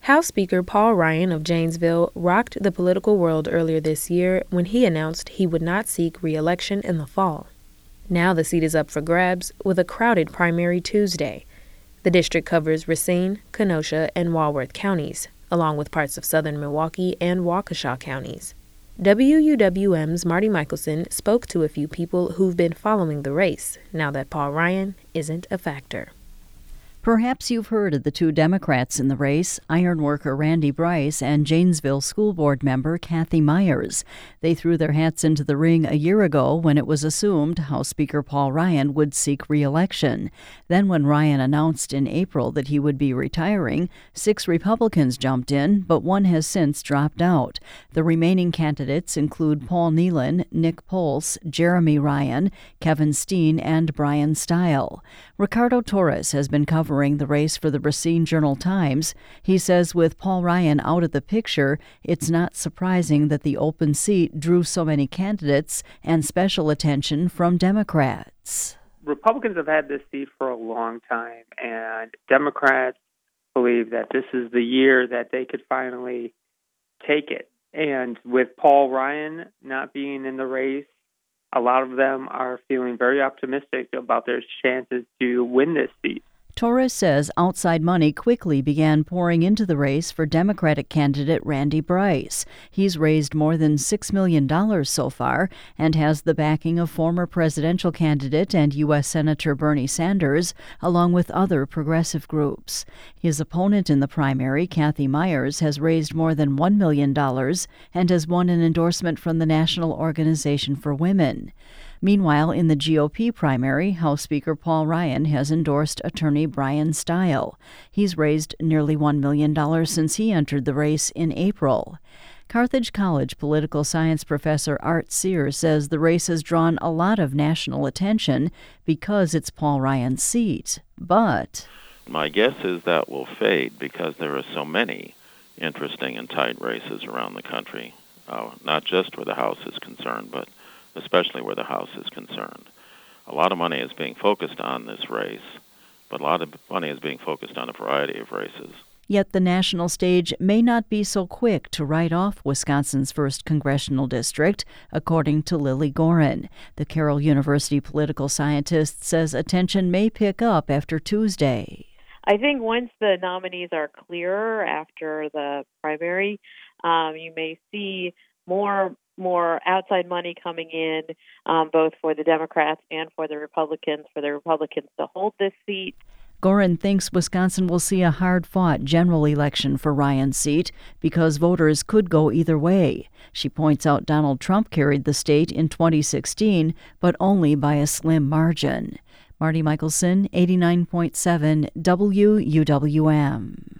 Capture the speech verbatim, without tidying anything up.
House Speaker Paul Ryan of Janesville rocked the political world earlier this year when he announced he would not seek re-election in the fall. Now the seat is up for grabs with a crowded primary Tuesday. The district covers Racine, Kenosha, and Walworth counties, along with parts of southern Milwaukee and Waukesha counties. W U W M's Marty Michelson spoke to a few people who've been following the race now that Paul Ryan isn't a factor. Perhaps you've heard of the two Democrats in the race, ironworker Randy Bryce and Janesville School Board member Kathy Myers. They threw their hats into the ring a year ago when it was assumed House Speaker Paul Ryan would seek re-election. Then when Ryan announced in April that he would be retiring, six Republicans jumped in, but one has since dropped out. The remaining candidates include Paul Nealon, Nick Pulse, Jeremy Ryan, Kevin Steen, and Brian Stile. Ricardo Torres has been covering the race for the Racine Journal-Times. He says with Paul Ryan out of the picture, it's not surprising that the open seat drew so many candidates and special attention from Democrats. Republicans have had this seat for a long time, and Democrats believe that this is the year that they could finally take it. And with Paul Ryan not being in the race, a lot of them are feeling very optimistic about their chances to win this seat. Torres says outside money quickly began pouring into the race for Democratic candidate Randy Bryce. He's raised more than six million dollars so far and has the backing of former presidential candidate and U S Senator Bernie Sanders, along with other progressive groups. His opponent in the primary, Kathy Myers, has raised more than one million dollars and has won an endorsement from the National Organization for Women. Meanwhile, in the G O P primary, House Speaker Paul Ryan has endorsed attorney Brian Stile. He's raised nearly one million dollars since he entered the race in April. Carthage College political science professor Art Sears says the race has drawn a lot of national attention because it's Paul Ryan's seat. But my guess is that will fade because there are so many interesting and tight races around the country, uh, not just where the House is concerned, but especially where the House is concerned. A lot of money is being focused on this race, but a lot of money is being focused on a variety of races. Yet the national stage may not be so quick to write off Wisconsin's first congressional district, according to Lily Gorin. The Carroll University political scientist says attention may pick up after Tuesday. I think once the nominees are clearer after the primary, um, you may see more more outside money coming in, um, both for the Democrats and for the Republicans, for the Republicans to hold this seat. Gorin thinks Wisconsin will see a hard-fought general election for Ryan's seat because voters could go either way. She points out Donald Trump carried the state in twenty sixteen, but only by a slim margin. Marty Michelson, eighty-nine point seven W U W M.